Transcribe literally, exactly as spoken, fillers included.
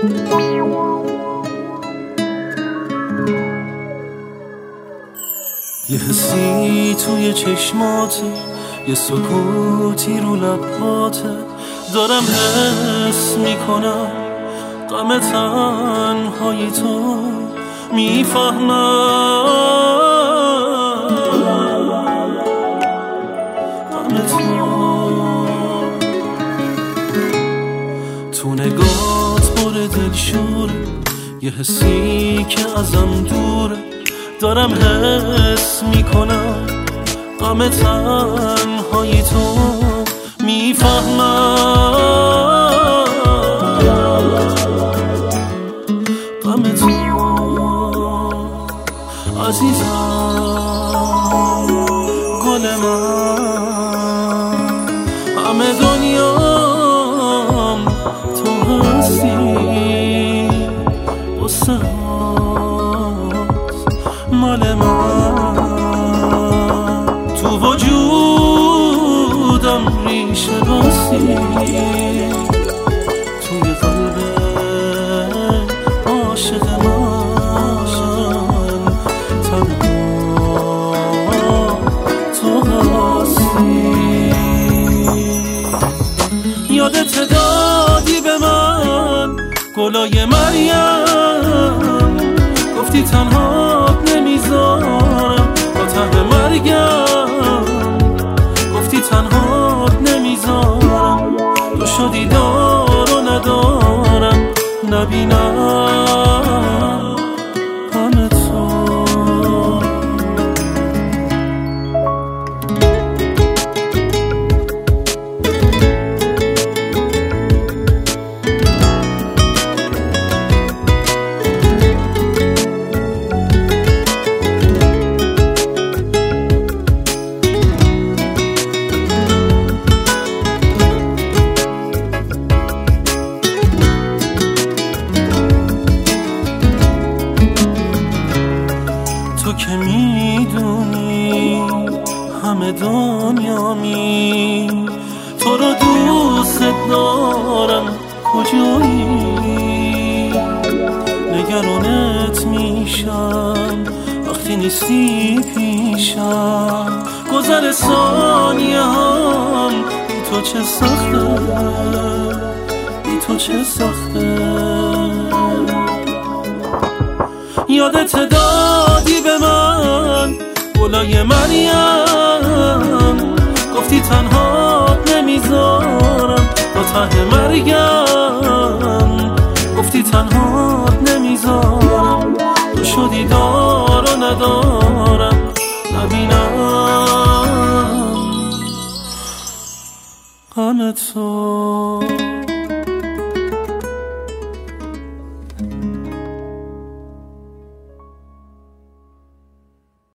یه حسی توی چشماته، یه سکوتی رو لباته، دارم حس میکنم غم تنهایی تو، میفهمم غم تو. تو نگات پر دلشوره، یه حسی که ازم دوره، دارم حس میکنم غم تنهایی تو، میفهمم غم تو عزیزم، گل من، همه دنیام تو هستی، قصه مال من، تو وجودم ریشه باسی، توی قلب عاشق من، تنها تو هستی. یادت دادی به من گلای مریم، گفتی تنها نمیذارم تا ته مرگم، گفتی تنها نمیذارم، تو شدی دار و ندارم، نبینم غم تو. تو که میدونی همه دنیامی، تو رو دوست دارم، کجایی؟ نگرانت میشم وقتی نیستی پیشم، گذر ثانیه هم بی تو چه سخته، بی تو چه سخته. یادت دادی به من گلای مریم، گفتی تنها نمیذارم تا ته مرگم، گفتی تنها نمیذارم، تو شدی دار و ندارم، نبینم غم تو.